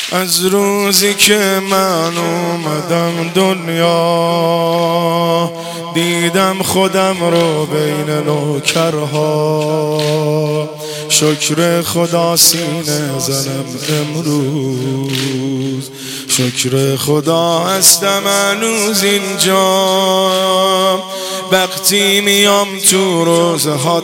از روزی که من اومدم دنیا دیدم خودم رو بین نوکرها. شکر خدا سینه زنم امروز، شکر خدا هستم هنوز اینجا. وقتی میام تو روزهات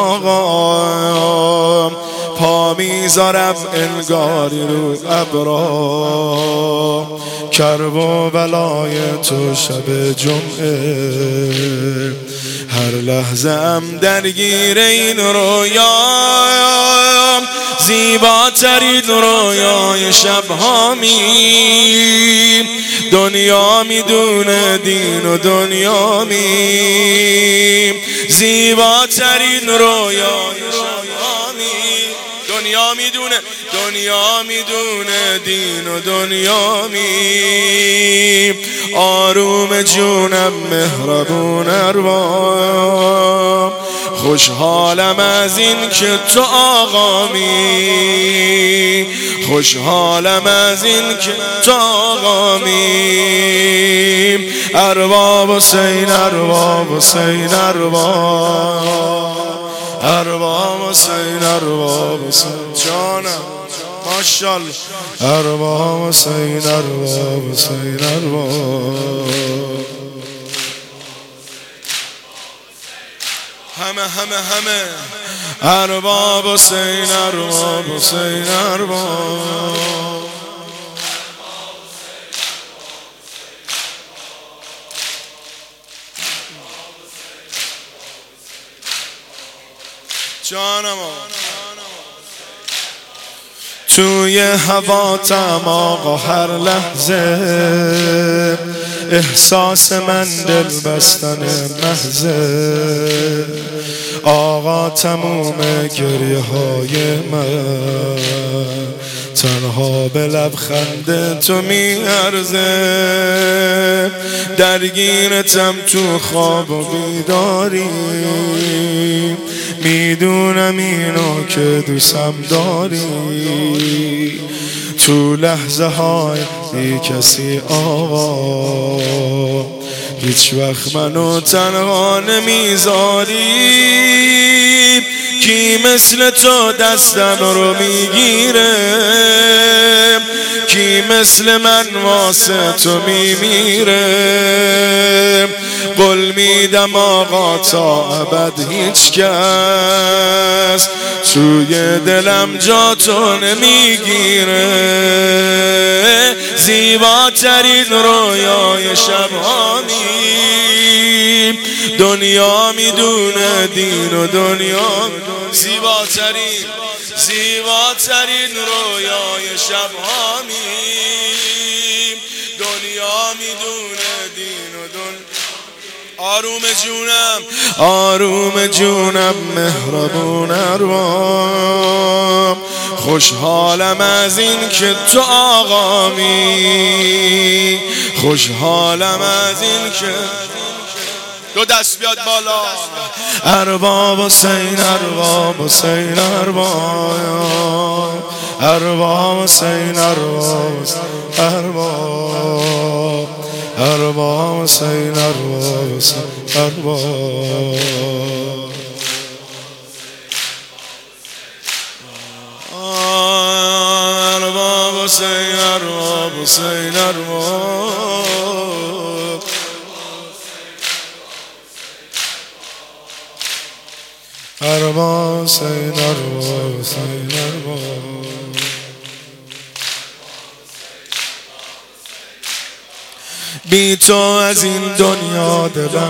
آقا، پا میذارم انگاری رو ابرا. کرب و بلای تو شب جمعه، هر لحظه ام درگیر این رویا. زیباترین رویای شبها دنیا میدونه دین و دنیا زیباترین رویای شبها دنیا میدونه دین و دنیا آروم جونم مهربون اروا، خوشحالم از این که تو آقامی، خوشحالم از این که تو آقامی. اروا حسین اروا حسین اروا، اروا حسین اروا حسین جانم ماشاءالله. اروا حسین اروا حسین اروا، همه اروا حسین اروا حسین اروا. جانم توی هواتم آقا هر لحظه، احساس من دل بستن محضه. آقا تموم گریه های من تنها به لبخند تو میارزه. درگیرتم تو خواب و بیداری، میدونم اینو که دوستم داری. تو لحظه های بی کسی آقا، هیچ وقت منو تنها نمیذاری. کی مثل تو دستم رو میگیره، کی مثل من واسه تو میمیره. قول میدم آقا تا ابد هیچ کس توی دلم جا تو نمیگیره. زیباترین رویای شبها دنیا میدونه دین و دنیا زیباترین رویای شبها دنیا میدونه دین و دنیا. آروم جونم مهربون اروا، خوشحالم از این که تو آقامی، خوشحالم از این که دو دست بیاد بالا. اروا حسین اروا حسین اروا، اروا حسین اروا اروا، اروا حسین اروا اروا. اروا حسین اروا حسین اروا، اروا حسین اروا حسین اروا. بی تو از این دنیا دلم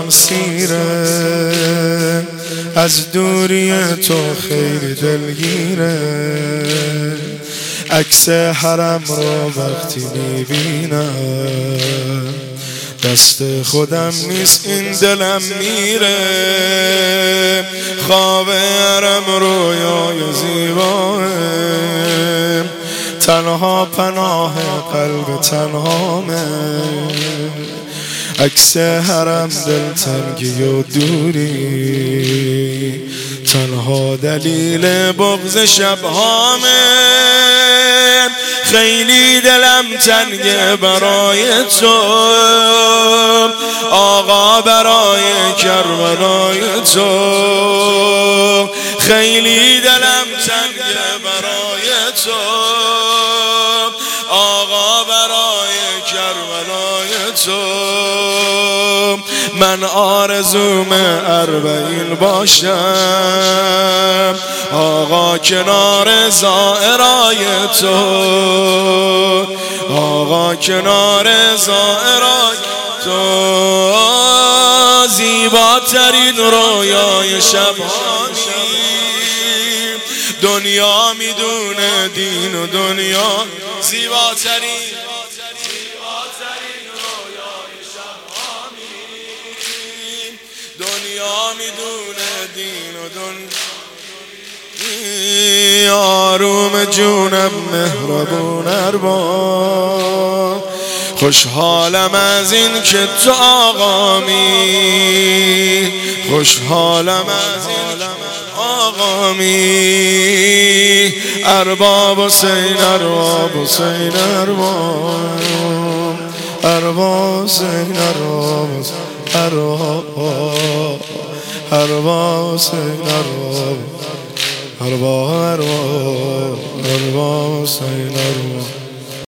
سیره، از دوری تو خیلی دلگیره. عکس حرم رو وقتی میبینم، دست خودم نیست این دلم میره. خواب حرم رویای زیباه، تنها پناه قلب تنهامه. عکس حرم دلتنگی و دوری، تنها دلیل بغض شبهامه. خیلی دلم تنگه برای تو آقا، برای کربلای تو خیلی دلم تنگه برای تو آقا، برای کربلای تو من آرزوم 40 باشم آقا، کنار زائرای تو آقا، کنار زائرای تو زیباترین رویای شبانی دنیا میدونه، دین و دنیا زیباترین رویای شبانی دنیا میدونه، دین و دنیا آروم جونم مهربون ارباب خوشحالم از این که تو آقامی خوشحالم از این آقامی ارباب حسین ارباب حسین ارباب ارباب حسین ارباب ارباب حسین ارباب ارباب حسین ارباب